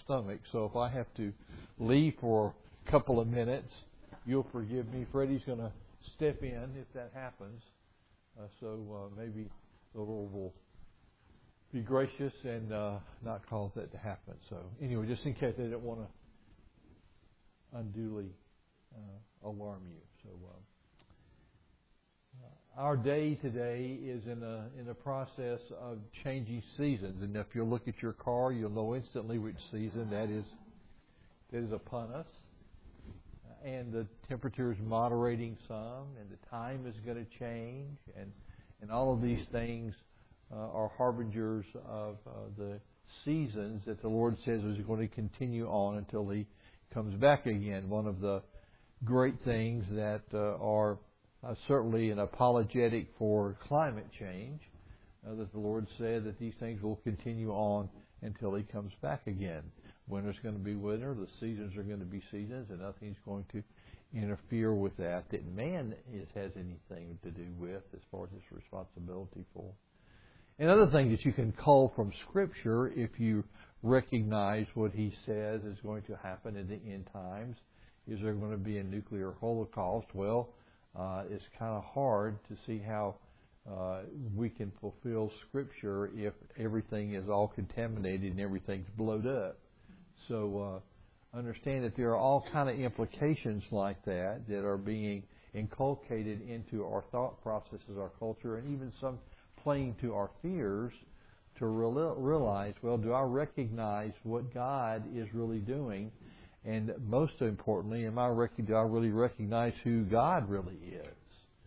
stomach. So if I have to leave for a couple of minutes, you'll forgive me. Freddie's going to step in if that happens. So maybe the Lord will be gracious and not cause that to happen. So anyway, just in case they don't want to unduly alarm you. So our day today is in a process of changing seasons, and if you look at your car, you'll know instantly which season that is upon us. And the temperature is moderating some, and the time is going to change, and all of these things are harbingers of the seasons that the Lord says is going to continue on until He comes back again. One of the great things that are certainly an apologetic for climate change, that the Lord said that these things will continue on until He comes back again. Winter's going to be winter, the seasons are going to be seasons, and nothing's going to interfere with that man has anything to do with as far as his responsibility for. Another thing that you can cull from Scripture, if you recognize what He says is going to happen in the end times, is there going to be a nuclear holocaust? Well, it's kind of hard to see how we can fulfill Scripture if everything is all contaminated and everything's blowed up. So understand that there are all kind of implications like that are being inculcated into our thought processes, our culture, and even some playing to our fears to realize, well, do I recognize what God is really doing? And most importantly, do I really recognize who God really is?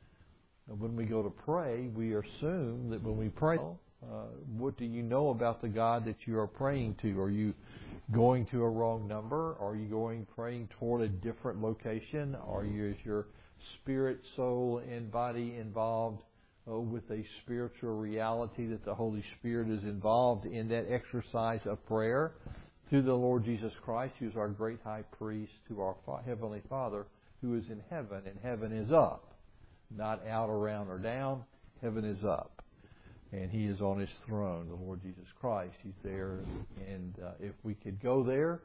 And when we go to pray, we assume that when we pray, what do you know about the God that you are praying to? Are you going to a wrong number? Are you praying toward a different location? Is your spirit, soul, and body involved with a spiritual reality that the Holy Spirit is involved in that exercise of prayer to the Lord Jesus Christ, who is our great high priest, to our Heavenly Father who is in heaven, and heaven is up, not out, around, or down. Heaven is up. And He is on His throne, the Lord Jesus Christ. He's there. And if we could go there,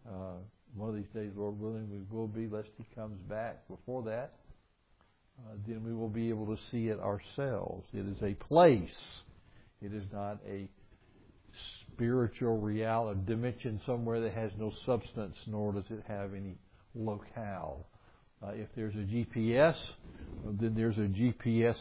one of these days, Lord willing, we will be, lest He comes back before that, then we will be able to see it ourselves. It is a place. It is not a spiritual reality, dimension somewhere that has no substance, nor does it have any locale. If there's a GPS, then there's a GPS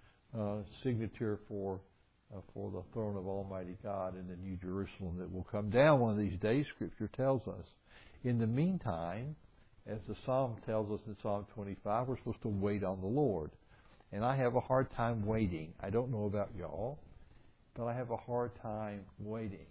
signature for the throne of Almighty God in the New Jerusalem that will come down one of these days, Scripture tells us. In the meantime, as the Psalm tells us in Psalm 25, we're supposed to wait on the Lord. And I have a hard time waiting. I don't know about y'all, but I have a hard time waiting.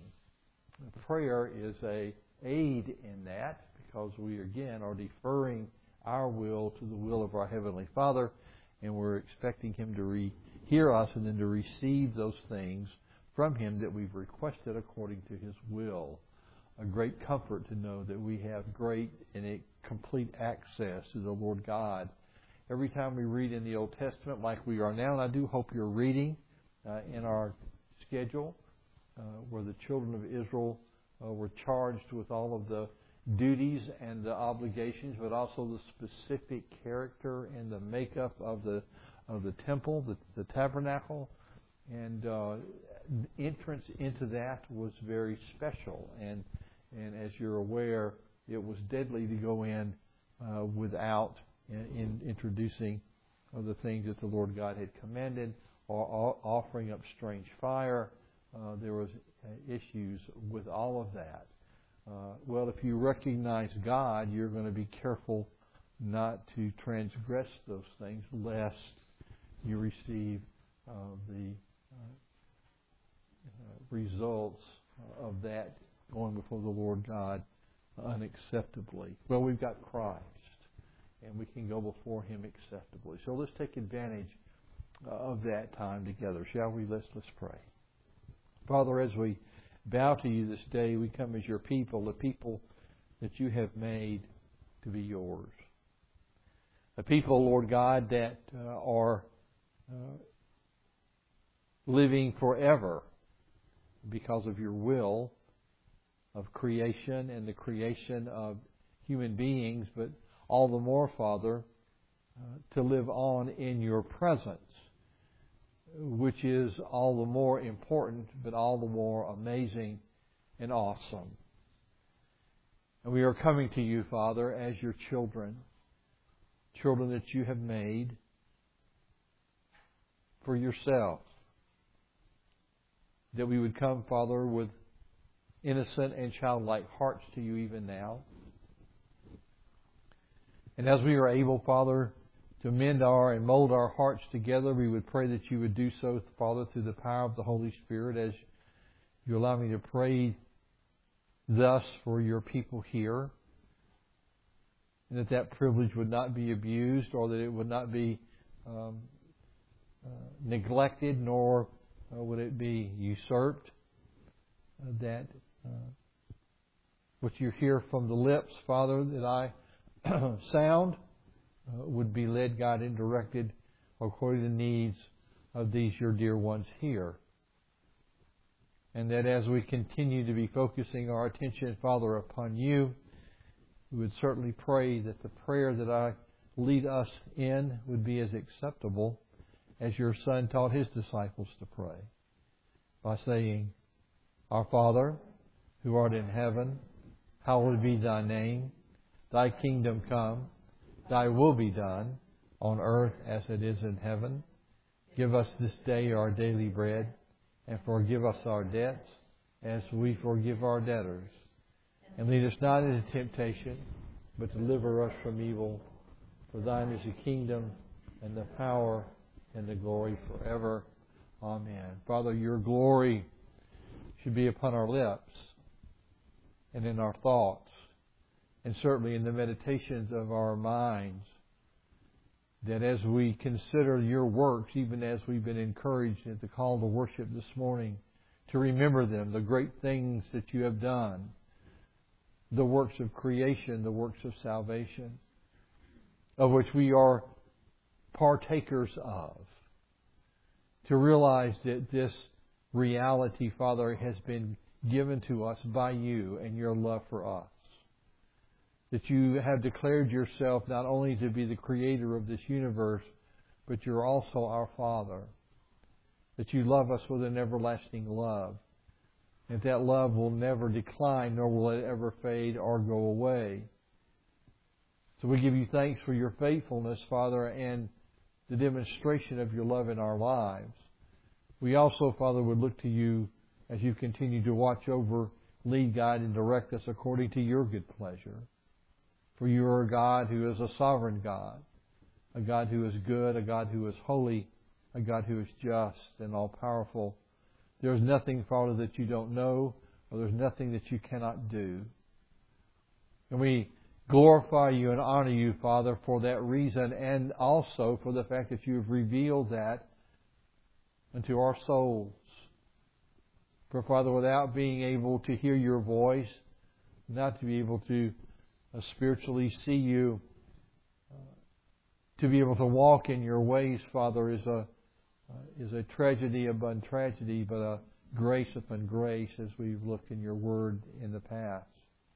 Prayer is an aid in that, because we, again, are deferring our will to the will of our Heavenly Father, and we're expecting Him to hear us and then to receive those things from Him that we've requested according to His will. A great comfort to know that we have great and a complete access to the Lord God. Every time we read in the Old Testament like we are now, and I do hope you're reading in our schedule, where the children of Israel were charged with all of the duties and the obligations, but also the specific character and the makeup of the temple, the tabernacle, and entrance into that was very special. And as you're aware, it was deadly to go in without introducing the things that the Lord God had commanded, or offering up strange fire. There was issues with all of that. Well, if you recognize God, you're going to be careful not to transgress those things, lest you receive the results of that going before the Lord God unacceptably. Well, we've got Christ, and we can go before Him acceptably. So let's take advantage of that time together, shall we? Let's pray. Father, as we bow to You this day, we come as Your people, the people that You have made to be Yours. The people, Lord God, that are living forever because of Your will, of creation and the creation of human beings, but all the more, Father, to live on in your presence, which is all the more important, but all the more amazing and awesome. And we are coming to you, Father, as your children that you have made for yourself. That we would come, Father, with innocent and childlike hearts to you even now. And as we are able, Father, to mend and mold our hearts together, we would pray that you would do so, Father, through the power of the Holy Spirit, as you allow me to pray thus for your people here, and that privilege would not be abused, or that it would not be neglected, nor would it be usurped, that what you hear from the lips, Father, that I sound would be led, guided, and directed according to the needs of these your dear ones here. And that as we continue to be focusing our attention, Father, upon you, we would certainly pray that the prayer that I lead us in would be as acceptable as your Son taught his disciples to pray, by saying, Our Father, who art in heaven, hallowed be thy name. Thy kingdom come, thy will be done, on earth as it is in heaven. Give us this day our daily bread, and forgive us our debts, as we forgive our debtors. And lead us not into temptation, but deliver us from evil. For thine is the kingdom, and the power, and the glory forever. Amen. Father, your glory should be upon our lips, and in our thoughts, and certainly in the meditations of our minds, that as we consider your works, even as we've been encouraged at the call to worship this morning, to remember them, the great things that you have done, the works of creation, the works of salvation, of which we are partakers of, to realize that this reality, Father, has been given to us by you and your love for us. That you have declared yourself not only to be the creator of this universe, but you're also our Father. That you love us with an everlasting love. And that love will never decline, nor will it ever fade or go away. So we give you thanks for your faithfulness, Father, and the demonstration of your love in our lives. We also, Father, would look to you as you continue to watch over, lead, guide, and direct us according to your good pleasure. For you are a God who is a sovereign God, a God who is good, a God who is holy, a God who is just and all-powerful. There is nothing, Father, that you don't know, or there's nothing that you cannot do. And we glorify you and honor you, Father, for that reason, and also for the fact that you have revealed that unto our souls. For, Father, without being able to hear your voice, not to be able to spiritually see you, to be able to walk in your ways, Father, is a tragedy upon tragedy, but a grace upon grace, as we've looked in your word in the past.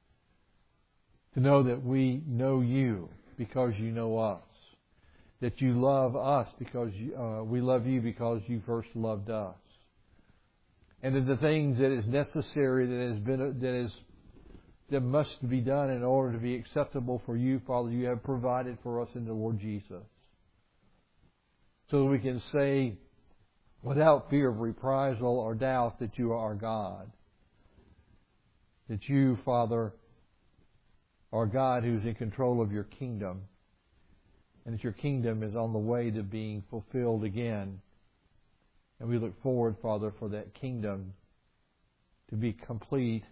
To know that we know you because you know us, that you love us because we love you because you first loved us, and that the things that is necessary, that must be done in order to be acceptable for you, Father, you have provided for us in the Lord Jesus. So that we can say, without fear of reprisal or doubt, that you are our God. That you, Father, are God who's in control of your kingdom. And that your kingdom is on the way to being fulfilled again. And we look forward, Father, for that kingdom to be complete.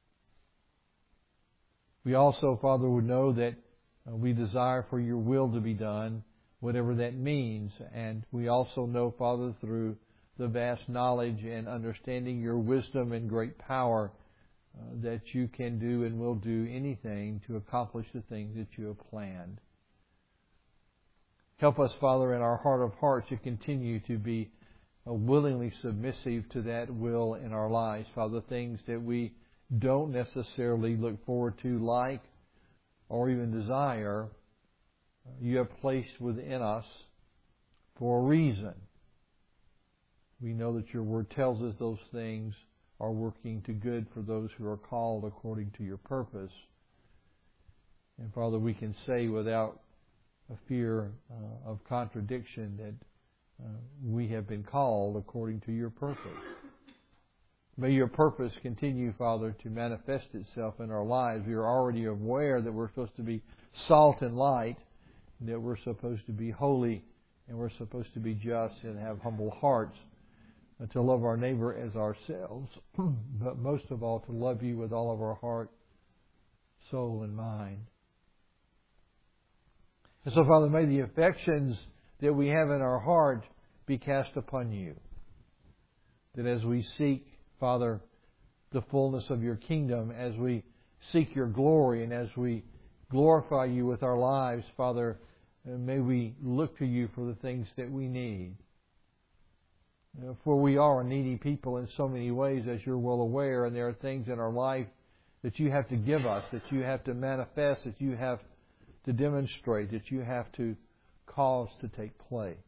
We also, Father, would know that we desire for your will to be done, whatever that means. And we also know, Father, through the vast knowledge and understanding your wisdom and great power, that you can do and will do anything to accomplish the things that you have planned. Help us, Father, in our heart of hearts to continue to be willingly submissive to that will in our lives, Father, things that we don't necessarily look forward to, like, or even desire, you have placed within us for a reason. We know that your word tells us those things are working to good for those who are called according to your purpose. And Father, we can say without a fear of contradiction that we have been called according to your purpose. May your purpose continue, Father, to manifest itself in our lives. We are already aware that we're supposed to be salt and light, that we're supposed to be holy, and we're supposed to be just and have humble hearts, and to love our neighbor as ourselves, but most of all to love you with all of our heart, soul, and mind. And so, Father, may the affections that we have in our heart be cast upon you. That as we seek, Father, the fullness of your kingdom, as we seek your glory, and as we glorify you with our lives, Father, may we look to you for the things that we need. For we are a needy people in so many ways, as you're well aware, and there are things in our life that you have to give us, that you have to manifest, that you have to demonstrate, that you have to cause to take place.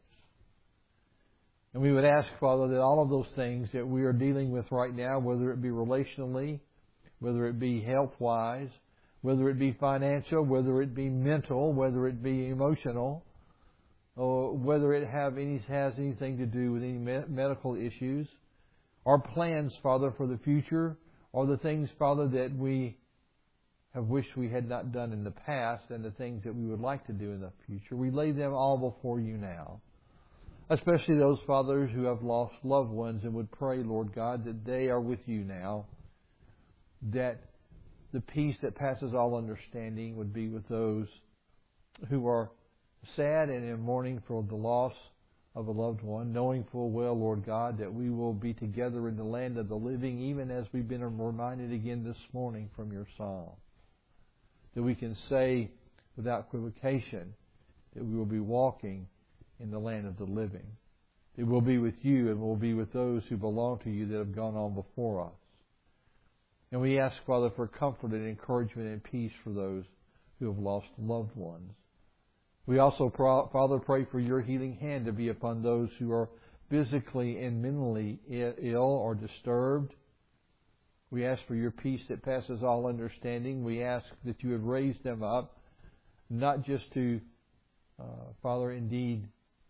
And we would ask, Father, that all of those things that we are dealing with right now, whether it be relationally, whether it be health-wise, whether it be financial, whether it be mental, whether it be emotional, or whether it has anything to do with any medical issues, our plans, Father, for the future, or the things, Father, that we have wished we had not done in the past, and the things that we would like to do in the future, we lay them all before you now. Especially those fathers who have lost loved ones, and would pray, Lord God, that they are with you now, that the peace that passes all understanding would be with those who are sad and in mourning for the loss of a loved one, knowing full well, Lord God, that we will be together in the land of the living, even as we've been reminded again this morning from your psalm. That we can say without equivocation that we will be walking in the land of the living. It will be with you, and will be with those who belong to you that have gone on before us. And we ask, Father, for comfort and encouragement and peace for those who have lost loved ones. We also, Father, pray for your healing hand to be upon those who are physically and mentally ill or disturbed. We ask for your peace that passes all understanding. We ask that you would raise them up, not just to, Father, indeed,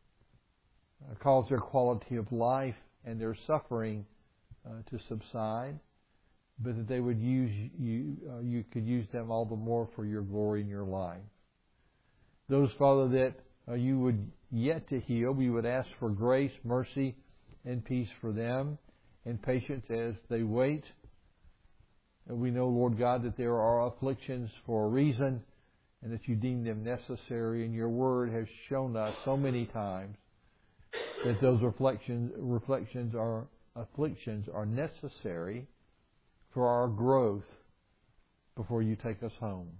cause their quality of life and their suffering to subside, but that they would use you could use them all the more for your glory in your life. Those, Father, that you would yet to heal, we would ask for grace, mercy, and peace for them, and patience as they wait. And we know, Lord God, that there are afflictions for a reason, and that you deem them necessary, and your word has shown us so many times that those afflictions are necessary for our growth before you take us home.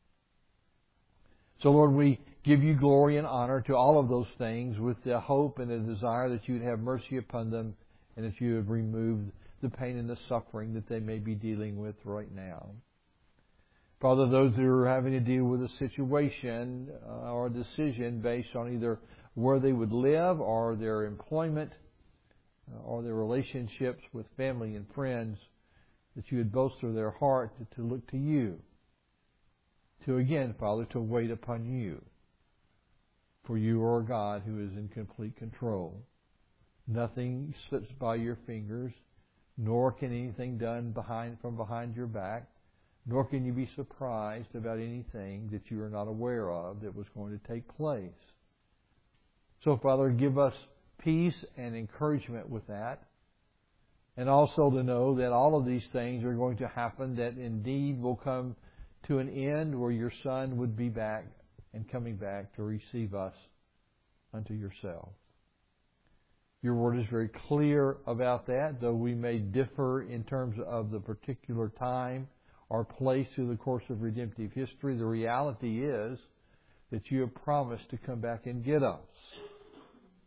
So, Lord, we give you glory and honor to all of those things, with the hope and the desire that you would have mercy upon them, and that you would remove the pain and the suffering that they may be dealing with right now. Father, those who are having to deal with a situation or a decision based on either where they would live, or their employment, or their relationships with family and friends, that you would bolster their heart to look to you. To again, Father, to wait upon you. For you are a God who is in complete control. Nothing slips by your fingers, nor can anything done from behind your back, nor can you be surprised about anything that you are not aware of that was going to take place. So, Father, give us peace and encouragement with that, and also to know that all of these things are going to happen, that indeed will come to an end where your Son would be back and coming back to receive us unto yourself. Your word is very clear about that, though we may differ in terms of the particular time or place through the course of redemptive history. The reality is that you have promised to come back and get us.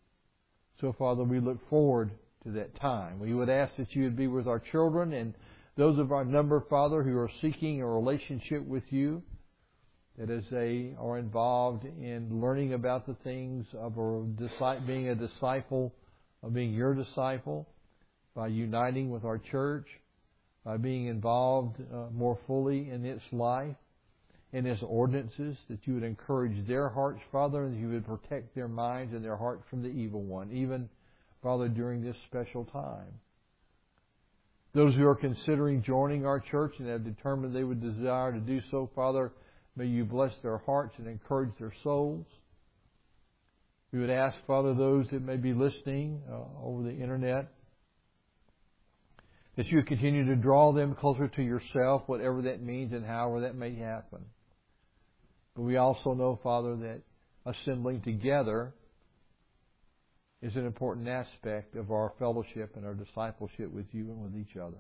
So, Father, we look forward to that time. We would ask that you would be with our children and those of our number, Father, who are seeking a relationship with you, that as they are involved in learning about the things of being a disciple, of being your disciple, by uniting with our church, by being involved more fully in its life, in its ordinances, that you would encourage their hearts, Father, and you would protect their minds and their hearts from the evil one, even, Father, during this special time. Those who are considering joining our church and have determined they would desire to do so, Father, may you bless their hearts and encourage their souls. We would ask, Father, those that may be listening over the internet, that you would continue to draw them closer to yourself, whatever that means and however that may happen. But we also know, Father, that assembling together is an important aspect of our fellowship and our discipleship with you and with each other.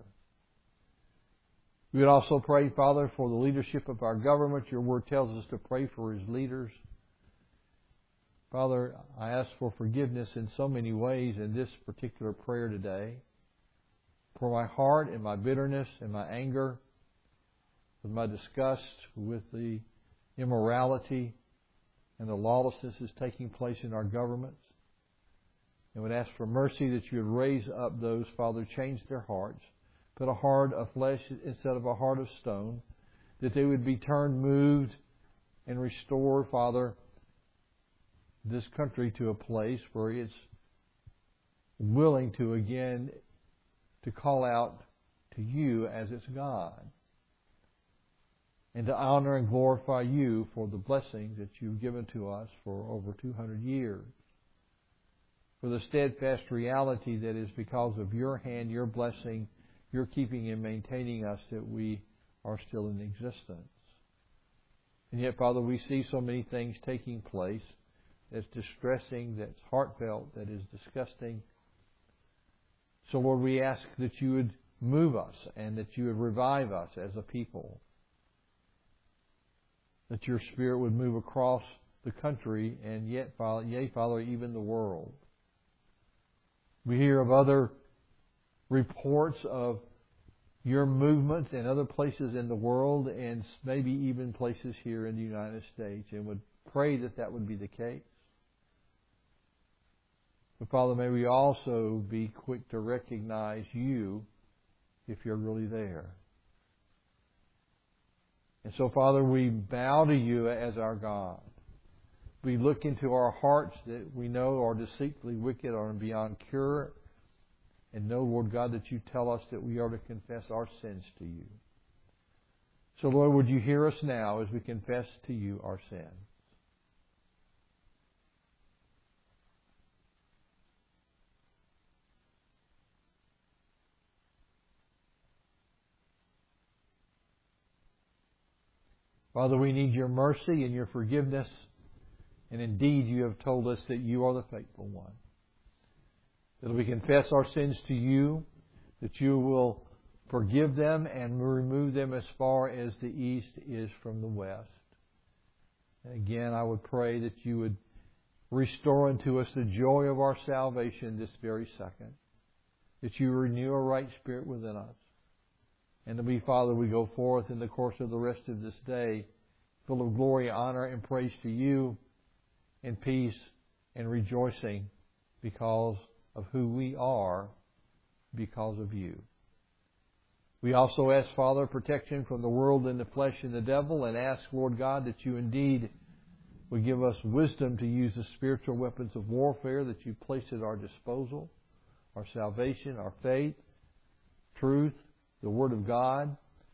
We would also pray, Father, for the leadership of our government. Your word tells us to pray for his leaders. Father, I ask for forgiveness in so many ways in this particular prayer today. For my heart and my bitterness and my anger, with my disgust with the immorality and the lawlessness that's taking place in our governments. And would ask for mercy that you would raise up those, Father, change their hearts, put a heart of flesh instead of a heart of stone, that they would be turned, moved, and restore, Father, this country to a place where it's willing to again to call out to you as its God, and to honor and glorify you for the blessings that you've given to us for over 200 years, for the steadfast reality that is because of your hand, your blessing, your keeping and maintaining us, that we are still in existence. And yet, Father, we see so many things taking place that's distressing, that's heartfelt, that is disgusting. So, Lord, we ask that you would move us and that you would revive us as a people. That your Spirit would move across the country and yet, Father, even the world. We hear of other reports of your movement in other places in the world and maybe even places here in the United States, and would pray that that would be the case. But Father, may we also be quick to recognize you if you're really there. And so, Father, we bow to you as our God. We look into our hearts that we know are deceitfully wicked or beyond cure, and know, Lord God, that you tell us that we are to confess our sins to you. So, Lord, would you hear us now as we confess to you our sins? Father, we need your mercy and your forgiveness. And indeed, you have told us that you are the faithful one. That we confess our sins to you, that you will forgive them and remove them as far as the east is from the west. And again, I would pray that you would restore unto us the joy of our salvation this very second. That you renew a right spirit within us. And to be, Father, we go forth in the course of the rest of this day, full of glory, honor, and praise to you, in peace and rejoicing because of who we are, because of you. We also ask, Father, protection from the world and the flesh and the devil, and ask, Lord God, that you indeed would give us wisdom to use the spiritual weapons of warfare that you placed at our disposal, our salvation, our faith, truth, the Word of God,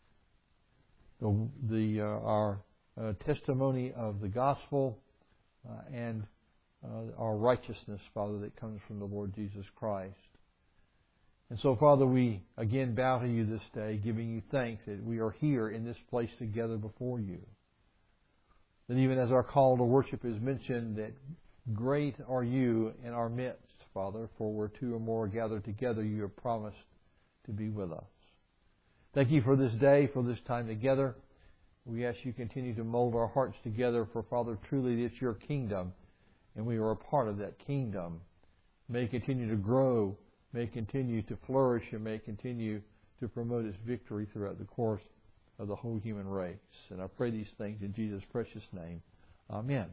our testimony of the gospel, and our righteousness, Father, that comes from the Lord Jesus Christ. And so, Father, we again bow to you this day, giving you thanks that we are here in this place together before you. That even as our call to worship is mentioned, that great are you in our midst, Father, for where two or more are gathered together, you have promised to be with us. Thank you for this day, for this time together. We ask you continue to mold our hearts together, for, Father, truly it's your kingdom, and we are a part of that kingdom. May it continue to grow, may it continue to flourish, and may it continue to promote its victory throughout the course of the whole human race. And I pray these things in Jesus' precious name. Amen.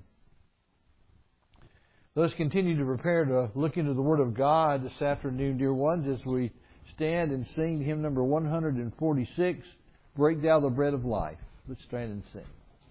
Let us continue to prepare to look into the Word of God this afternoon, dear ones, as we stand and sing hymn number 146, Break Thou the Bread of Life. Let's stand and sing.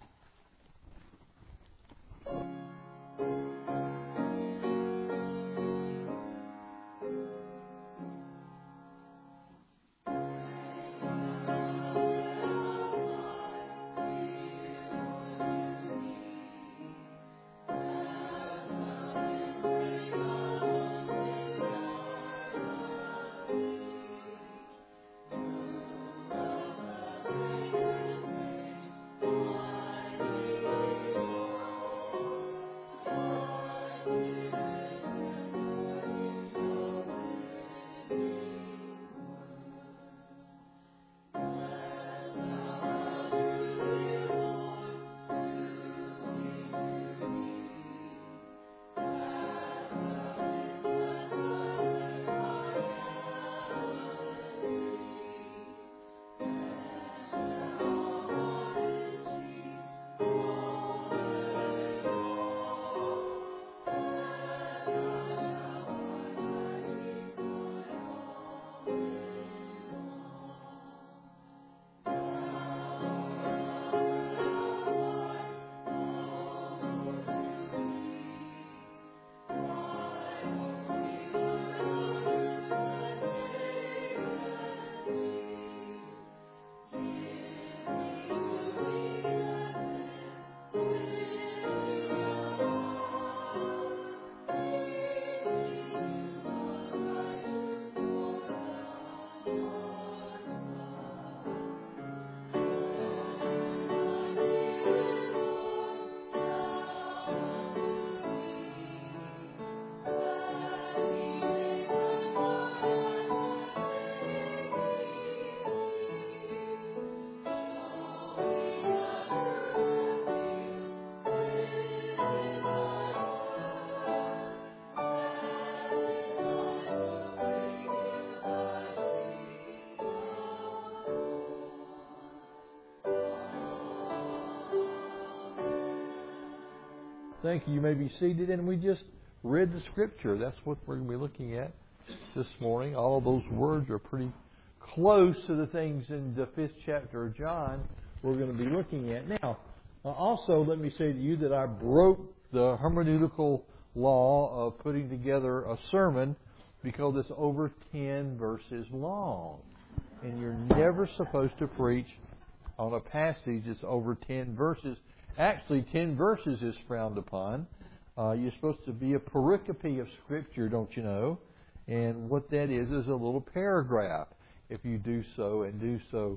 Thank you. You may be seated. And we just read the Scripture. That's what we're going to be looking at this morning. All of those words are pretty close to the things in the 5th chapter of John we're going to be looking at. Now, also, let me say to you that I broke the hermeneutical law of putting together a sermon because it's over 10 verses long. And you're never supposed to preach on a passage that's over 10 verses. Actually, 10 verses is frowned upon. You're supposed to be a pericope of Scripture, don't you know? And what that is a little paragraph. If you do so, and do so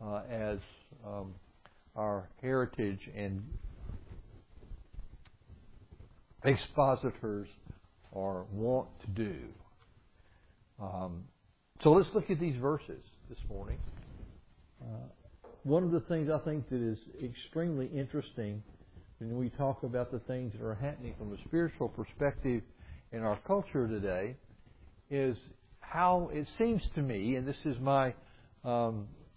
as our heritage and expositors are wont to do. So let's look at these verses this morning. One of the things I think that is extremely interesting when we talk about the things that are happening from a spiritual perspective in our culture today is how it seems to me, and this is my, I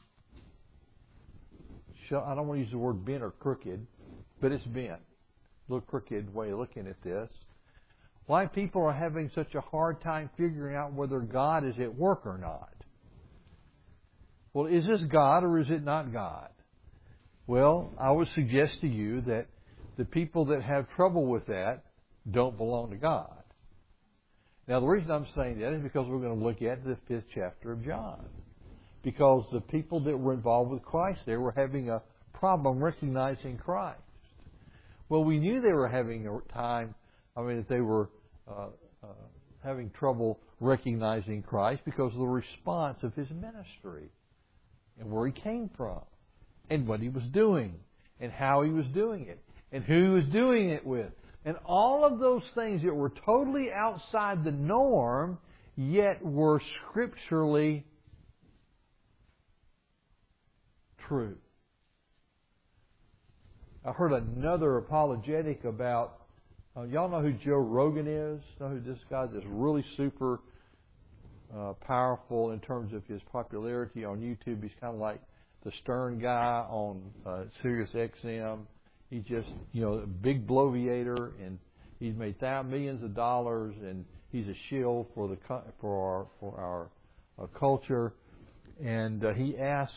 don't want to use the word bent or crooked, but it's bent. A little crooked way of looking at this. Why people are having such a hard time figuring out whether God is at work or not. Well, is this God or is it not God? Well, I would suggest to you that the people that have trouble with that don't belong to God. Now, the reason I'm saying that is because we're going to look at the 5th chapter of John. Because the people that were involved with Christ there were having a problem recognizing Christ. Well, we knew they were having a time, that they were having trouble recognizing Christ because of the response of His ministry. And where He came from, and what He was doing, and how He was doing it, and who He was doing it with. And all of those things that were totally outside the norm, yet were scripturally true. I heard another apologetic about, y'all know who Joe Rogan is? Know who this guy, this really super powerful in terms of his popularity on YouTube. He's kind of like the Stern guy on Sirius XM. He's just, a big bloviator, and he's made millions of dollars, and he's a shield for our culture. And he asked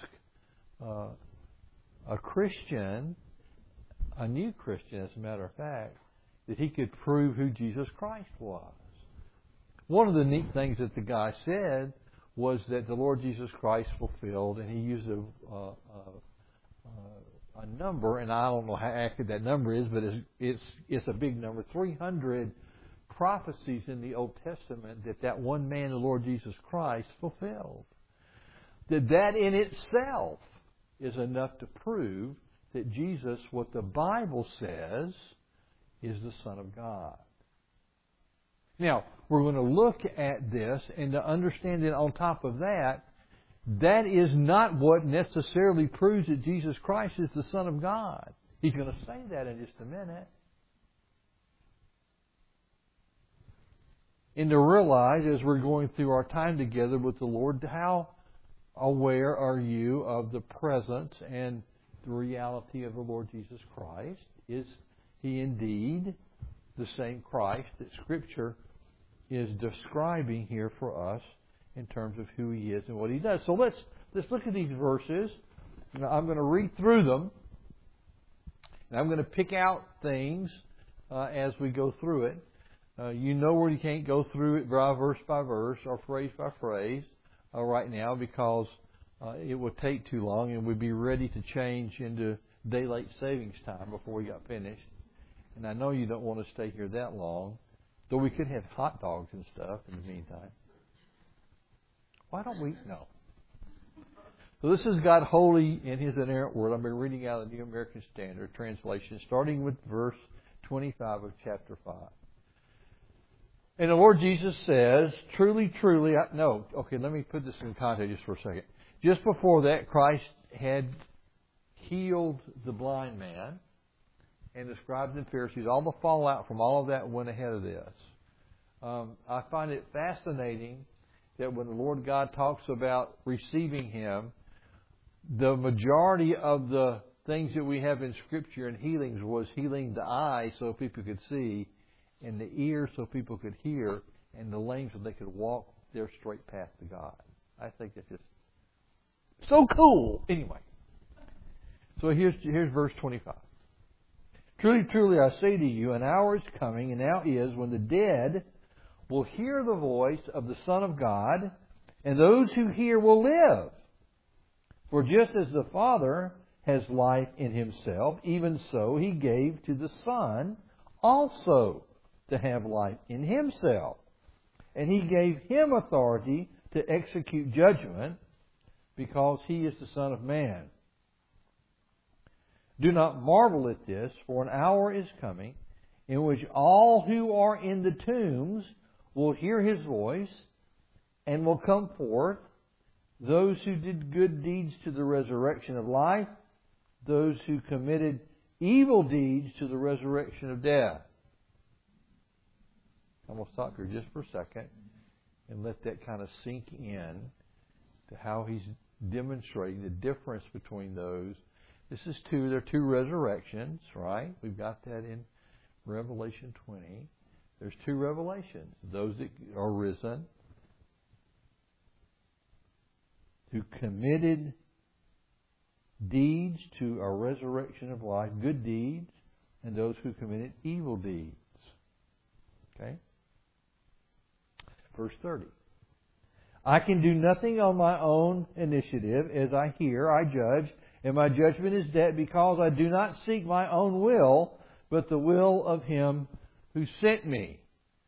a Christian, a new Christian, as a matter of fact, that he could prove who Jesus Christ was. One of the neat things that the guy said was that the Lord Jesus Christ fulfilled, and he used a number, and I don't know how accurate that number is, but it's a big number, 300 prophecies in the Old Testament that one man, the Lord Jesus Christ, fulfilled. That in itself is enough to prove that Jesus, what the Bible says, is the Son of God. Now, we're going to look at this, and to understand it on top of that, that is not what necessarily proves that Jesus Christ is the Son of God. He's going to say that in just a minute. And to realize, as we're going through our time together with the Lord, how aware are you of the presence and the reality of the Lord Jesus Christ? Is He indeed the same Christ that Scripture is describing here for us in terms of who He is and what He does? So let's look at these verses. Now, I'm going to read through them, and I'm going to pick out things as we go through it. You know where you can't go through it verse by verse or phrase by phrase right now, because it would take too long, and we'd be ready to change into daylight savings time before we got finished. And I know you don't want to stay here that long, though we could have hot dogs and stuff in the meantime. Why don't we? No. So this is God holy in His inerrant word. I've been reading out of the New American Standard Translation, starting with verse 25 of chapter 5. And the Lord Jesus says, truly, truly, let me put this in context just for a second. Just before that, Christ had healed the blind man, and the scribes and Pharisees, all the fallout from all of that went ahead of this. I find it fascinating that when the Lord God talks about receiving Him, the majority of the things that we have in Scripture and healings was healing the eye so people could see, and the ear so people could hear, and the lame so they could walk their straight path to God. I think that's just so cool. Anyway, so here's verse 25. Truly, truly, I say to you, an hour is coming, and now is, when the dead will hear the voice of the Son of God, and those who hear will live. For just as the Father has life in Himself, even so He gave to the Son also to have life in Himself. And He gave Him authority to execute judgment, because He is the Son of Man. Do not marvel at this, for an hour is coming in which all who are in the tombs will hear His voice and will come forth, those who did good deeds to the resurrection of life, those who committed evil deeds to the resurrection of death. I'm going to stop here just for a second and let that kind of sink in to how He's demonstrating the difference between those. There are two resurrections, right? We've got that in Revelation 20. There's two revelations. Those that are risen, who committed deeds to a resurrection of life, good deeds, and those who committed evil deeds. Okay? Verse 30. I can do nothing on my own initiative. As I hear, I judge, and my judgment is dead, because I do not seek my own will, but the will of Him who sent me.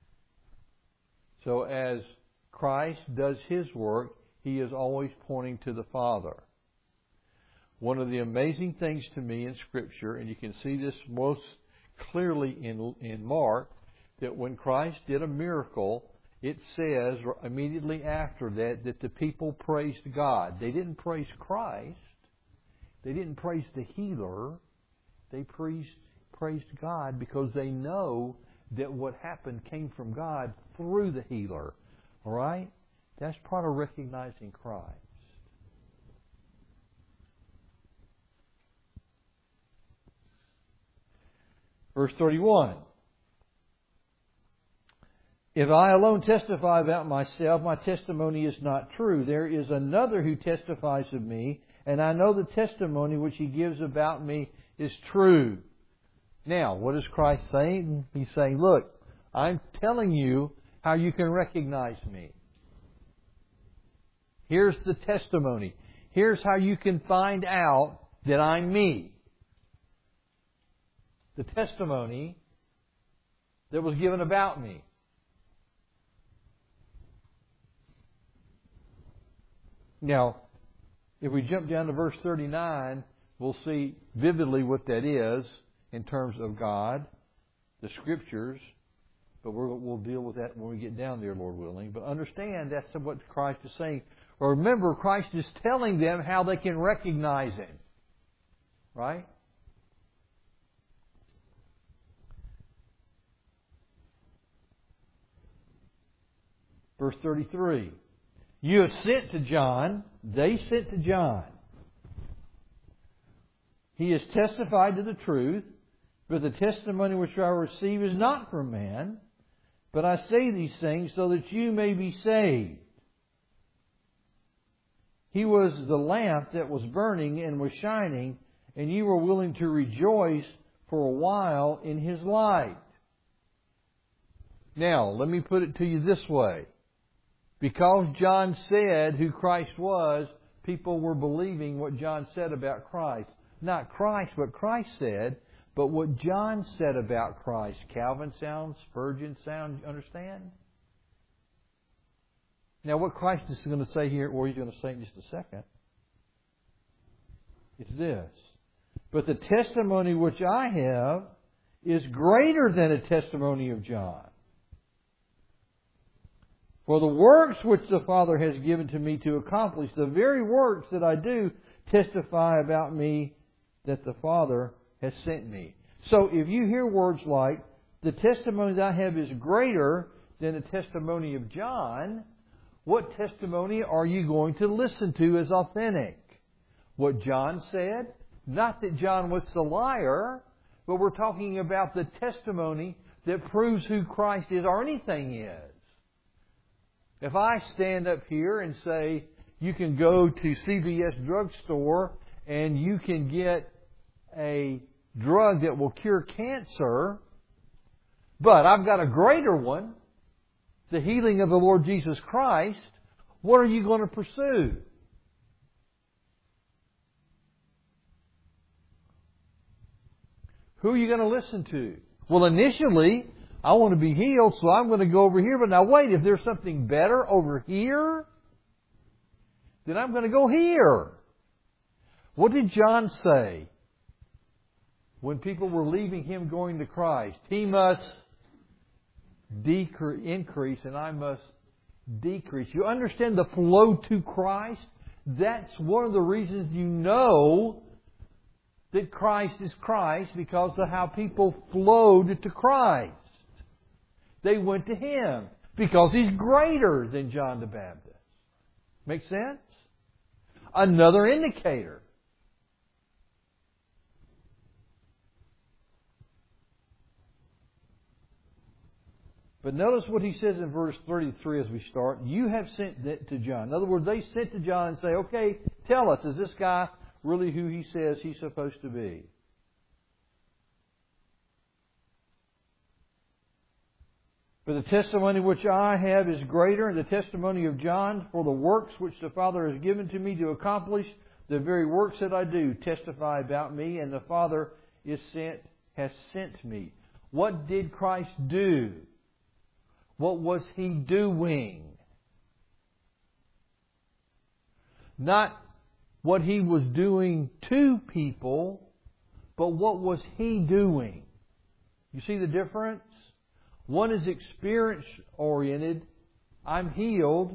So as Christ does His work, He is always pointing to the Father. One of the amazing things to me in Scripture, and you can see this most clearly in Mark, that when Christ did a miracle, it says immediately after that the people praised God. They didn't praise Christ. They didn't praise the healer. They praised God, because they know that what happened came from God through the healer. All right? That's part of recognizing Christ. Verse 31. If I alone testify about myself, my testimony is not true. There is another who testifies of me, and I know the testimony which he gives about me is true. Now, what is Christ saying? He's saying, look, I'm telling you how you can recognize me. Here's the testimony. Here's how you can find out that I'm me. The testimony that was given about me. Now, if we jump down to verse 39, we'll see vividly what that is in terms of God, the Scriptures, but we'll deal with that when we get down there, Lord willing. But understand that's what Christ is saying. Remember, Christ is telling them how they can recognize Him. Right? Verse 33. You have sent to John. They sent to John. He has testified to the truth, but the testimony which I receive is not from man. But I say these things so that you may be saved. He was the lamp that was burning and was shining, and you were willing to rejoice for a while in His light. Now, let me put it to you this way. Because John said who Christ was, people were believing what John said about Christ. Not Christ, what Christ said, but what John said about Christ. Calvin sound, Spurgeon sound, understand? Now what Christ is going to say here, or He's going to say in just a second, is this. But the testimony which I have is greater than a testimony of John. For the works which the Father has given to me to accomplish, the very works that I do, testify about me that the Father has sent me. So if you hear words like, the testimony that I have is greater than the testimony of John, what testimony are you going to listen to as authentic? What John said? Not that John was the liar, but we're talking about the testimony that proves who Christ is or anything is. If I stand up here and say, you can go to CVS drugstore and you can get a drug that will cure cancer, but I've got a greater one, the healing of the Lord Jesus Christ, what are you going to pursue? Who are you going to listen to? Well, initially, I want to be healed, so I'm going to go over here. But now wait, if there's something better over here, then I'm going to go here. What did John say when people were leaving him going to Christ? He must increase and I must decrease. You understand the flow to Christ? That's one of the reasons you know that Christ is Christ, because of how people flowed to Christ. They went to Him because He's greater than John the Baptist. Make sense? Another indicator. But notice what he says in verse 33 as we start. You have sent it to John. In other words, they sent to John and say, okay, tell us, is this guy really who he says he's supposed to be? For the testimony which I have is greater than the testimony of John, for the works which the Father has given to me to accomplish, the very works that I do testify about me, and the Father has sent me. What did Christ do? What was He doing? Not what He was doing to people, but what was He doing? You see the difference? One is experience-oriented. I'm healed.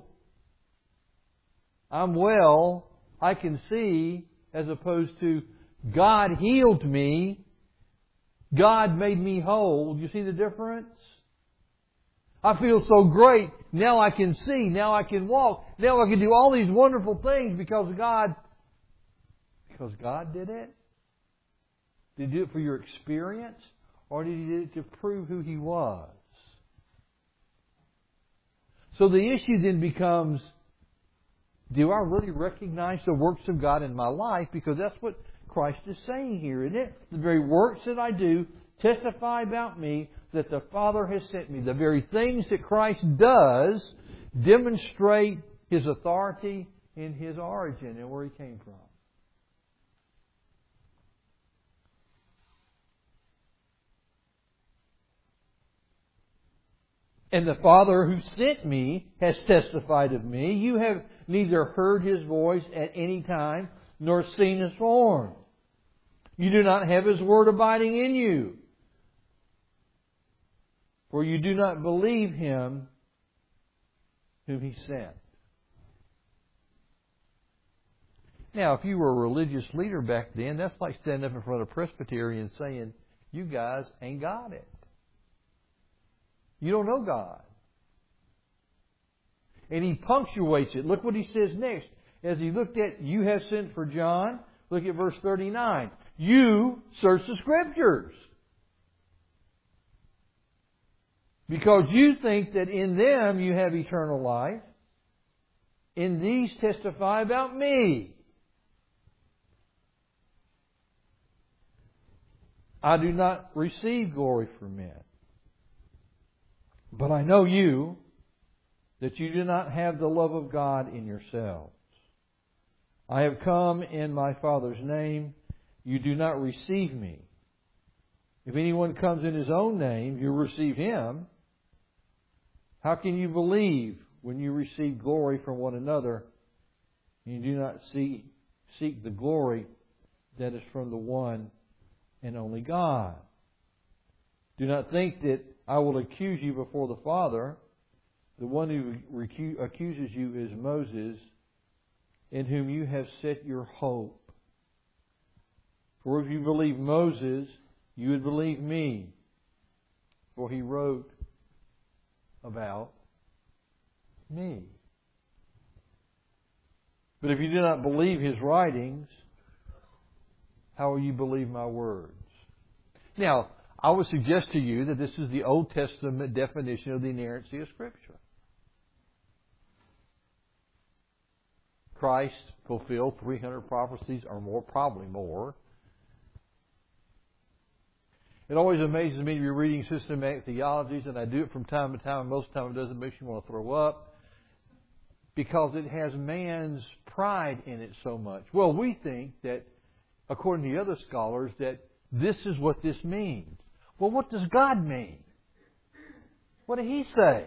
I'm well. I can see, as opposed to God healed me. God made me whole. You see the difference? I feel so great. Now I can see. Now I can walk. Now I can do all these wonderful things because God did it? Did He do it for your experience? Or did He do it to prove who He was? So the issue then becomes, do I really recognize the works of God in my life? Because that's what Christ is saying here, isn't it? The very works that I do testify about me that the Father has sent me. The very things that Christ does demonstrate His authority in His origin and where He came from. And the Father who sent me has testified of me. You have neither heard His voice at any time, nor seen His form. You do not have His word abiding in you. For you do not believe Him whom He sent. Now, if you were a religious leader back then, that's like standing up in front of Presbyterians saying, you guys ain't got it. You don't know God. And he punctuates it. Look what he says next. As he looked at, you have sent for John. Look at verse 39. You search the Scriptures. Because you think that in them you have eternal life. In these testify about me. I do not receive glory from men. But I know you, that you do not have the love of God in yourselves. I have come in my Father's name. You do not receive me. If anyone comes in his own name, you receive him. How can you believe when you receive glory from one another and you do not seek the glory that is from the one and only God? Do not think that I will accuse you before the Father. The one who accuses you is Moses, in whom you have set your hope. For if you believe Moses, you would believe me, for he wrote about me. But if you do not believe his writings, how will you believe my words? Now, I would suggest to you that this is the Old Testament definition of the inerrancy of Scripture. Christ fulfilled 300 prophecies or more, probably more. It always amazes me to be reading systematic theologies, and I do it from time to time, and most of the time it doesn't make you want to throw up, because it has man's pride in it so much. Well, we think that, according to the other scholars, that this is what this means. Well, what does God mean? What did He say?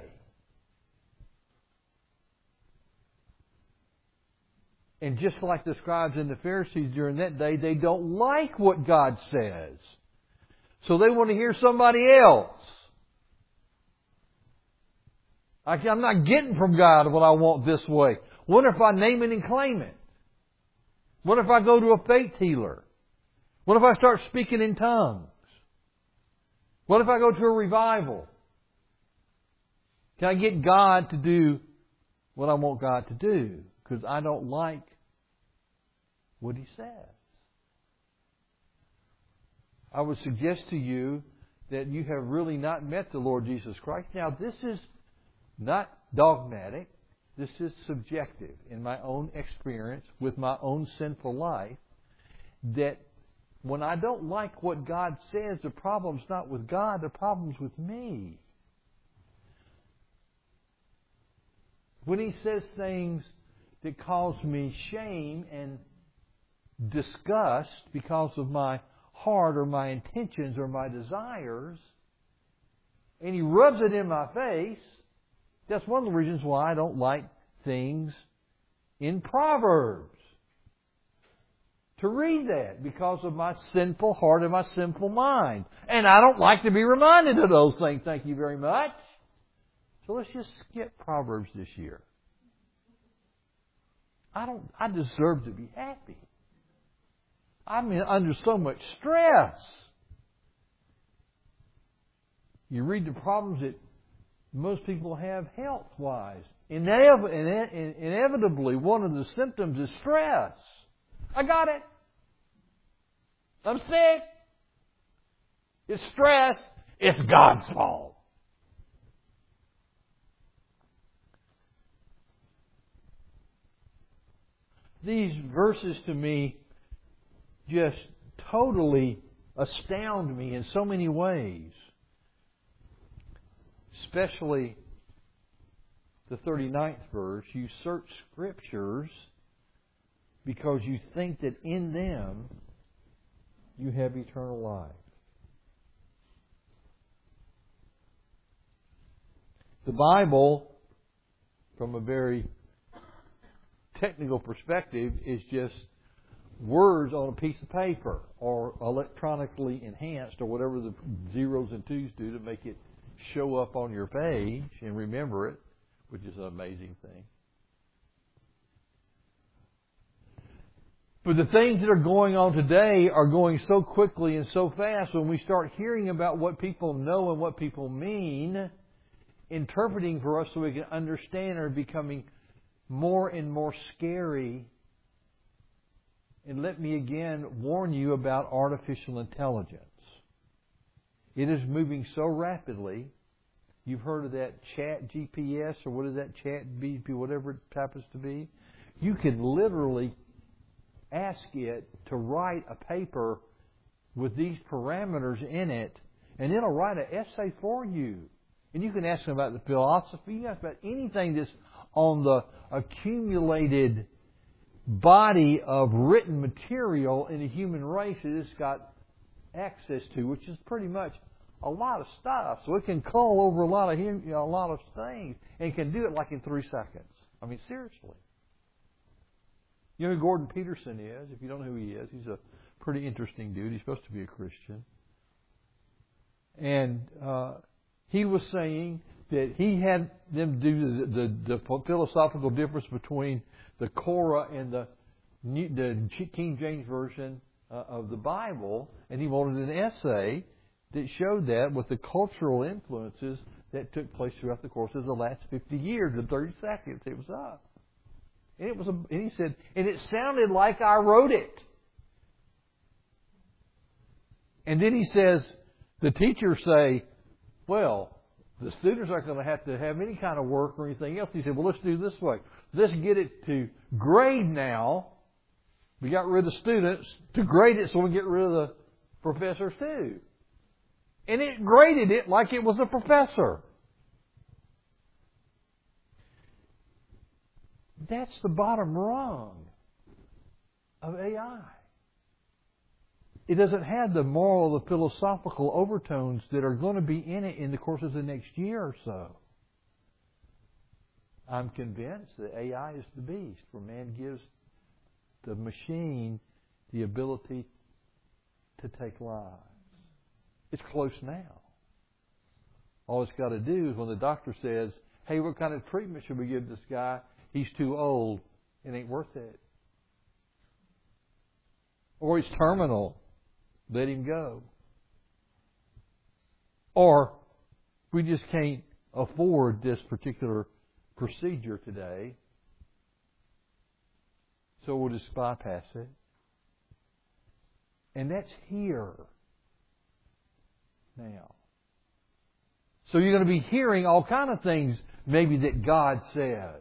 And just like the scribes and the Pharisees during that day, they don't like what God says. So they want to hear somebody else. I'm not getting from God what I want this way. What if I name it and claim it? What if I go to a faith healer? What if I start speaking in tongues? What if I go to a revival? Can I get God to do what I want God to do? Because I don't like what He says. I would suggest to you that you have really not met the Lord Jesus Christ. Now, this is not dogmatic. This is subjective in my own experience with my own sinful life, that when I don't like what God says, the problem's not with God, the problem's with me. When He says things that cause me shame and disgust because of my heart or my intentions or my desires, and He rubs it in my face, that's one of the reasons why I don't like things in Proverbs. To read that, because of my sinful heart and my sinful mind. And I don't like to be reminded of those things, thank you very much. So let's just skip Proverbs this year. I deserve to be happy. I'm under so much stress. You read the problems most people have health-wise. Inevitably, one of the symptoms is stress. I got it. I'm sick. It's stress. It's God's fault. These verses to me just totally astound me in so many ways. Especially the 39th verse. You search Scriptures because you think that in them you have eternal life. The Bible, from a very technical perspective, is just words on a piece of paper or electronically enhanced or whatever the zeros and twos do to make it show up on your page and remember it, which is an amazing thing. But the things that are going on today are going so quickly and so fast. When we start hearing about what people know and what people mean, interpreting for us so we can understand are becoming more and more scary. And let me again warn you about artificial intelligence. It is moving so rapidly. You've heard of that Chat GPS or what is that Chat BP, whatever it happens to be. You can literally ask it to write a paper with these parameters in it, and it'll write an essay for you. And you can ask them about the philosophy. You can ask about anything that's on the accumulated body of written material in the human race that it's got access to, which is pretty much a lot of stuff. So it can cull over a lot of things and can do it like in 3 seconds. I mean, seriously. You know who Gordon Peterson is? If you don't know who he is, he's a pretty interesting dude. He's supposed to be a Christian. And he was saying that he had them do the philosophical difference between the Korah and the King James Version of the Bible, and he wanted an essay that showed that with the cultural influences that took place throughout the course of the last 50 years. In 30 seconds, it was up. And he said, and it sounded like I wrote it. And then he says, the teachers say, well, the students aren't going to have any kind of work or anything else. He said, well, let's do it this way. Let's get it to grade now. We got rid of the students to grade it so we get rid of the professors too. And it graded it like it was a professor. That's the bottom rung of AI. It doesn't have the moral or the philosophical overtones that are going to be in it in the course of the next year or so. I'm convinced that AI is the beast, where man gives the machine the ability to take lives. It's close now. All it's got to do is when the doctor says, hey, what kind of treatment should we give this guy? He's too old. It ain't worth it. Or he's terminal. Let him go. Or we just can't afford this particular procedure today, so we'll just bypass it. And that's here now. So you're going to be hearing all kind of things maybe that God says.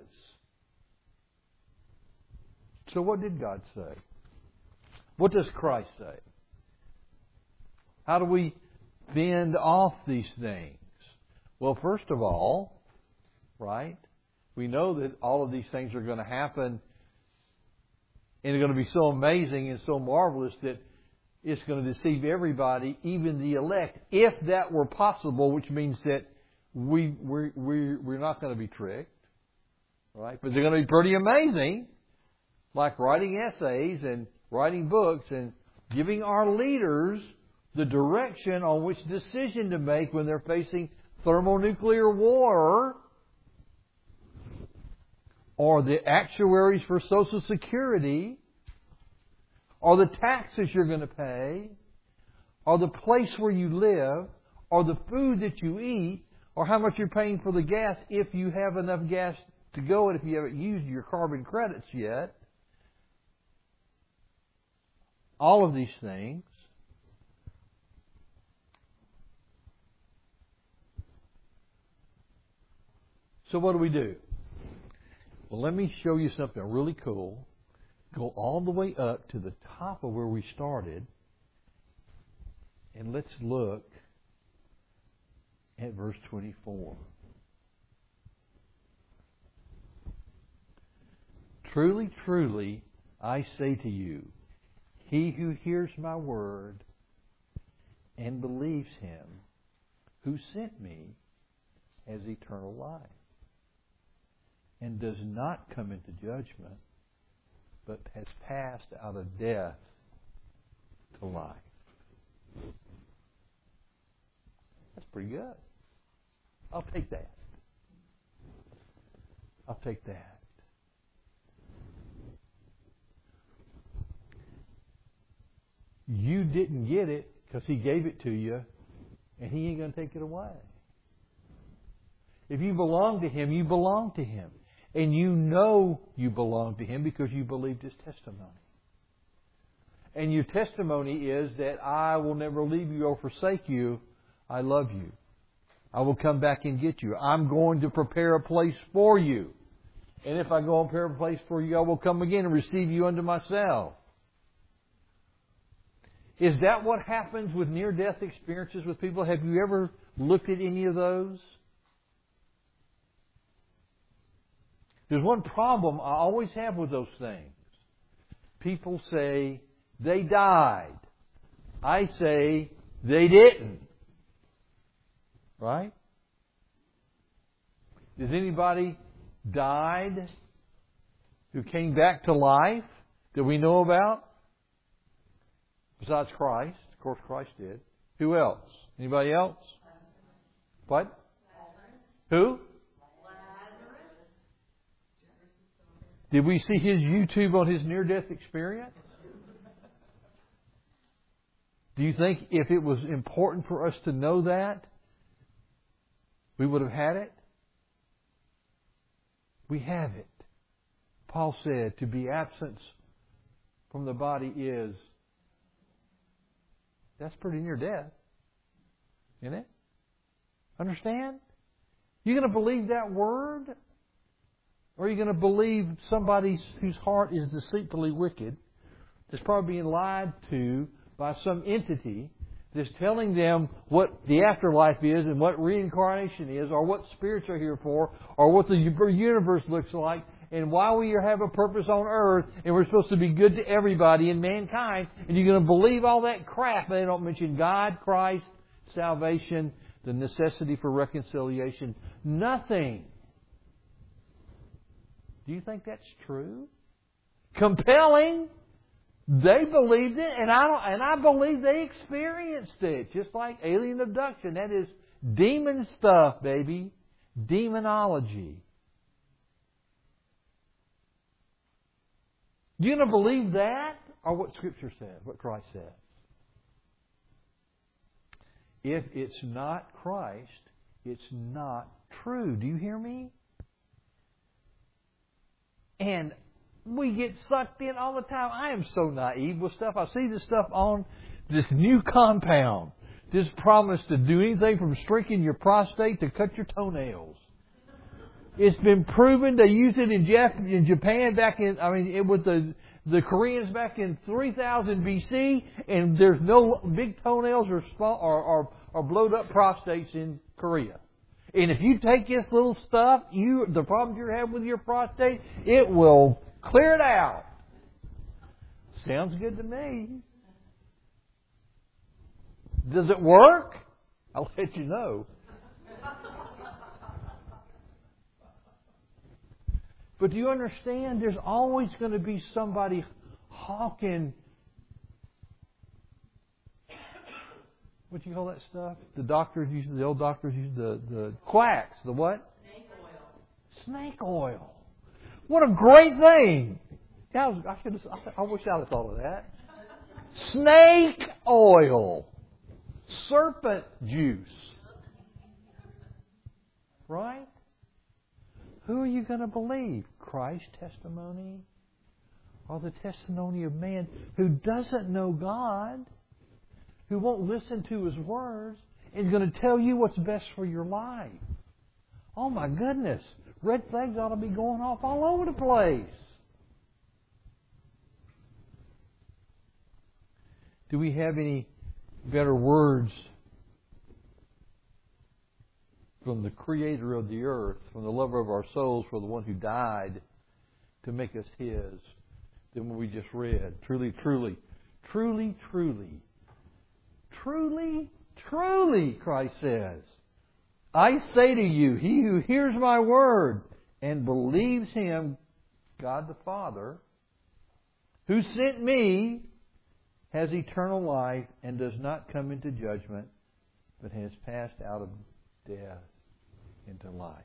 So what did God say? What does Christ say? How do we fend off these things? Well, first of all, right, we know that all of these things are going to happen and they're going to be so amazing and so marvelous that it's going to deceive everybody, even the elect, if that were possible, which means that we're not going to be tricked, right? But they're going to be pretty amazing, like writing essays and writing books and giving our leaders the direction on which decision to make when they're facing thermonuclear war, or the actuaries for Social Security, or the taxes you're going to pay, or the place where you live, or the food that you eat, or how much you're paying for the gas if you have enough gas to go and if you haven't used your carbon credits yet. All of these things. So what do? Well, let me show you something really cool. Go all the way up to the top of where we started, and let's look at verse 24. Truly, truly, I say to you, he who hears my word and believes him who sent me has eternal life, and does not come into judgment, but has passed out of death to life. That's pretty good. I'll take that. I'll take that. You didn't get it because He gave it to you, and He ain't going to take it away. If you belong to Him, you belong to Him. And you know you belong to Him because you believed His testimony. And your testimony is that I will never leave you or forsake you. I love you. I will come back and get you. I'm going to prepare a place for you. And if I go and prepare a place for you, I will come again and receive you unto myself. Is that what happens with near-death experiences with people? Have you ever looked at any of those? There's one problem I always have with those things. People say they died. I say they didn't. Right? Has anybody died who came back to life that we know about? Besides Christ. Of course, Christ did. Who else? Anybody else? What? Who? Did we see his YouTube on his near-death experience? Do you think if it was important for us to know that, we would have had it? We have it. Paul said, to be absent from the body is, that's pretty near death. Isn't it? Understand? You going to believe that word? Or are you going to believe somebody whose heart is deceitfully wicked, that's probably being lied to by some entity that's telling them what the afterlife is and what reincarnation is, or what spirits are here for, or what the universe looks like, and why we have a purpose on earth, and we're supposed to be good to everybody in mankind, and you're going to believe all that crap, and they don't mention God, Christ, salvation, the necessity for reconciliation. Nothing. Do you think that's true? Compelling. They believed it, and I believe they experienced it, just like alien abduction. That is demon stuff, baby. Demonology. You going to believe that, or what Scripture says, what Christ says? If it's not Christ, it's not true. Do you hear me? And we get sucked in all the time. I am so naive with stuff. I see this stuff on this new compound. This promise to do anything from shrinking your prostate to cut your toenails. It's been proven. They used it in Japan back in, with the Koreans back in 3000 BC, and there's no big toenails or small or blowed up prostates in Korea. And if you take this little stuff, the problems you have with your prostate, it will clear it out. Sounds good to me. Does it work? I'll let you know. But do you understand? There's always going to be somebody hawking. What do you call that stuff? The old doctors use the quacks. The what? Snake oil. Snake oil. What a great thing! I wish I'd have thought of that. Snake oil. Serpent juice. Right? Who are you going to believe? Christ's testimony or the testimony of man who doesn't know God, who won't listen to His words, is going to tell you what's best for your life? Oh my goodness. Red flags ought to be going off all over the place. Do we have any better words from the Creator of the earth, from the lover of our souls, for the one who died to make us His, than what we just read? Truly, truly, truly, truly, truly, truly, Christ says, I say to you, he who hears my word and believes Him, God the Father, who sent me, has eternal life and does not come into judgment, but has passed out of death into life.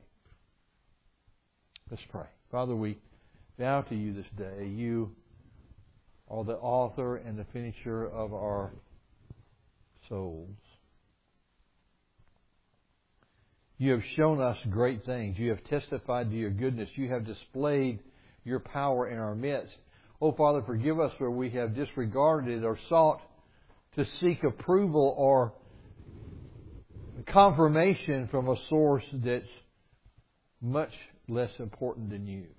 Let's pray. Father, we bow to You this day. You are the author and the finisher of our souls. You have shown us great things. You have testified to Your goodness. You have displayed Your power in our midst. Oh, Father, forgive us where we have disregarded or sought to seek approval or confirmation from a source that's much less important than You.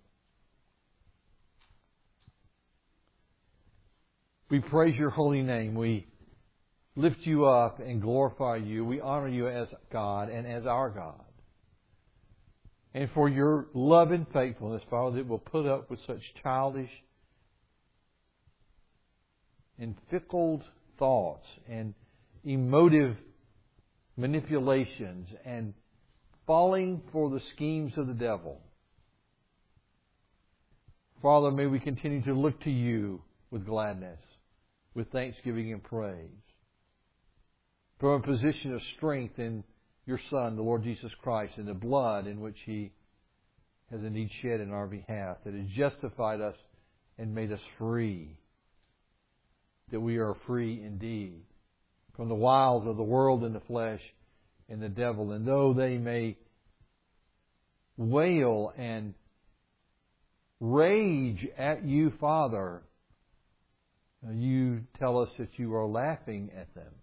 We praise Your holy name. We lift You up and glorify You. We honor You as God and as our God. And for Your love and faithfulness, Father, that will put up with such childish and fickle thoughts and emotive manipulations and falling for the schemes of the devil. Father, may we continue to look to You with gladness, with thanksgiving and praise, from a position of strength in Your Son, the Lord Jesus Christ, and the blood in which He has indeed shed in our behalf, that has justified us and made us free, that we are free indeed from the wiles of the world and the flesh and the devil. And though they may wail and rage at You, Father, You tell us that You are laughing at them.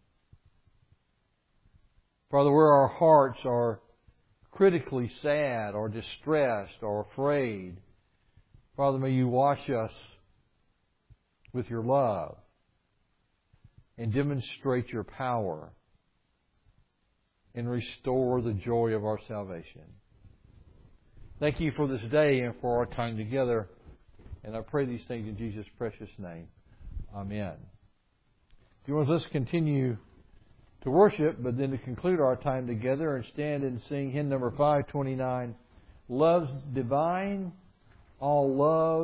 Father, where our hearts are critically sad or distressed or afraid, Father, may You wash us with Your love and demonstrate Your power and restore the joy of our salvation. Thank You for this day and for our time together. And I pray these things in Jesus' precious name. Amen. If you want, let's continue to worship, but then to conclude our time together and stand and sing hymn number 529, Love's Divine, All Love